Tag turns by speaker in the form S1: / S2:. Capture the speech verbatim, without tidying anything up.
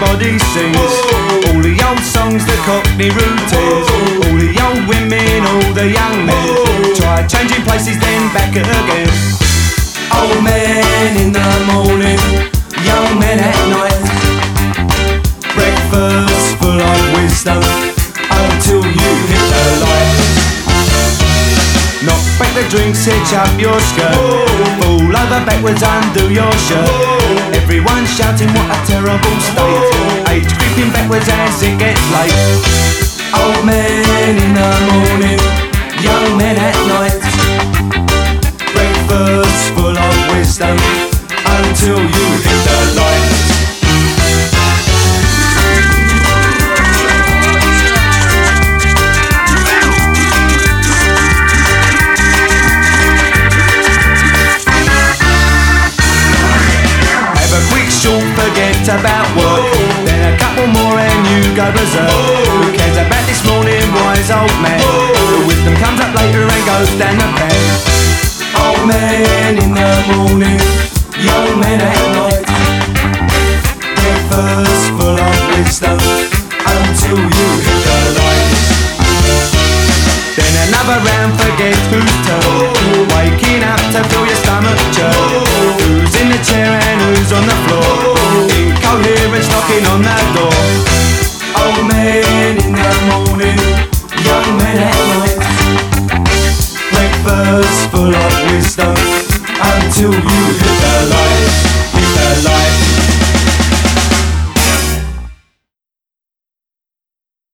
S1: everybody sings. All the old songs, the Cockney routines. All the old women, all the young men. Try changing places, then back again. Old men in the morning, young men at night. Breakfast full of wisdom until you hit the light. Knock back the drinks, hitch up your skirt. Fall over backwards, undo your shirt. Everyone shouting what a terrible state. Age creeping backwards as it gets late. Old men in the morning, young men at night. Breakfast full of wisdom until you hit the light. Forget about work, then a couple more and you go berserk. Who cares about this morning, wise old man? The wisdom comes up later and goes down the pan. Old men in the morning, young men at night. Breakfast full of wisdom until you hit the light. Then another round, forget whose turn. Waking up to feel your stomach churn. Who's in the chair and who's on the floor? Incoherence knocking on the door. Old men in the morning, young men at night. Breakfast full of wisdom until you